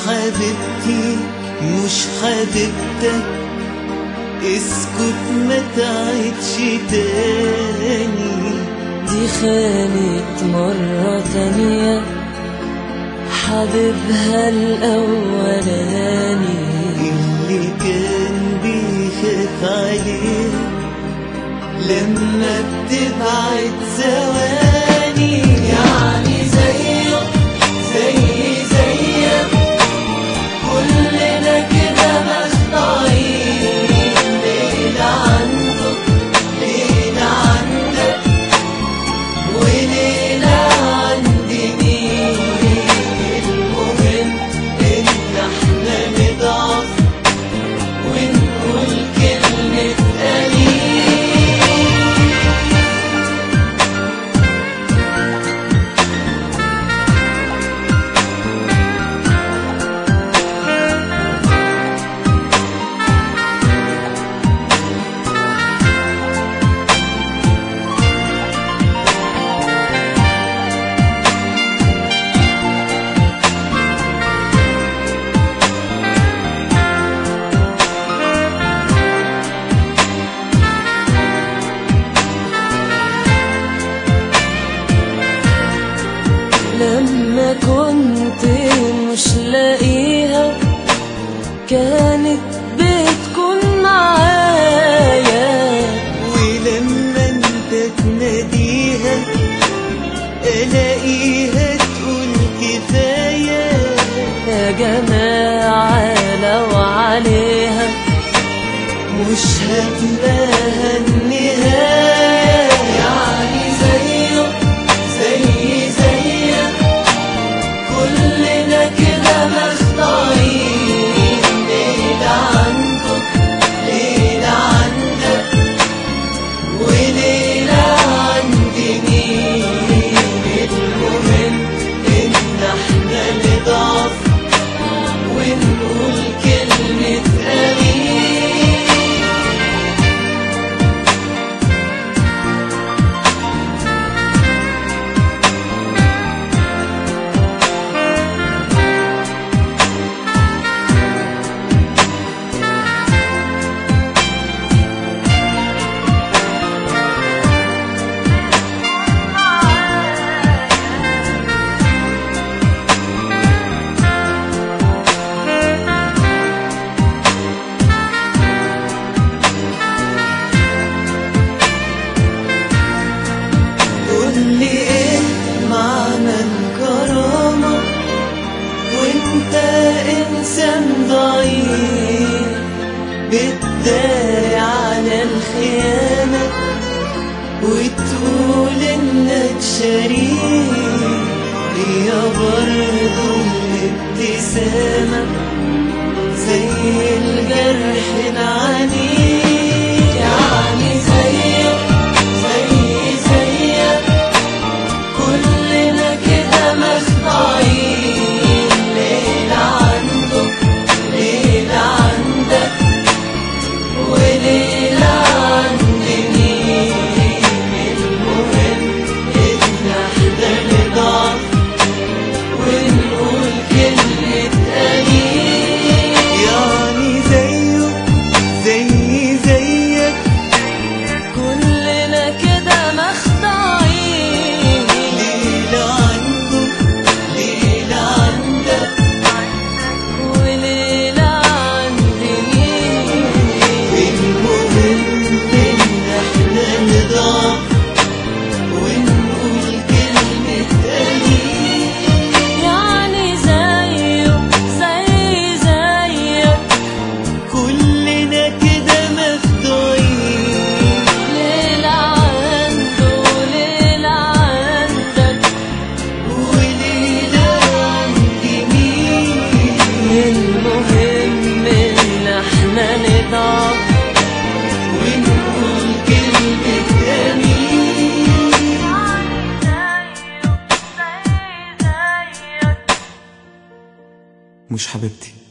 حبيبتي مش حبيبتك، اسكت ما تعيدش تاني. دي خانت مرة تانية حبيبها الأولاني اللي كان بيخاف عليها لما بتبعد ثواني. يعني زيه زيك كلنا كده مخدوعين، ليلة عنده ليلة عندك وليلة عندي مين. المهم إن احنا نضعف ونقول كلمة قليل. لما كنت مش لاقيها كانت بتكون معايا، ولما انت تناديها الاقيها تقول كفاية. يا جماعة لو عليها مش هتلاقيها النهاية. يعني زيه زيك كلنا كده مخدوعين، ليلة عنده ليلة عندك وليلة عندي مين. المهم ان احنا نضعف ونقول كلمة قليل. قولي ايه معنى الكرامة وانت انسان ضعيف بتداري على الخيانة وتقول انك شريك. هي برضو الابتسامة زي الجرح العنيف. يعني زيك كلنا كده مخدوعين، ليلة عنده ليلة عندك وليلة عندي مين. المهم ان احنا نضعف ونقول كلمة قليل. يعني زيك كلنا كده مخدوعين، ليلة عنده ليلة عندك وليلة عندي مين. المهم ان احنا نضعف ونقول كلمة قليل. يعني زيه زيك كلنا كده مخدوعين، ليلة عنده ليلة عندك وليلة عندي مين. المهم ان احنا نضعف ونقول كلمة أمين. مش حبيبتي.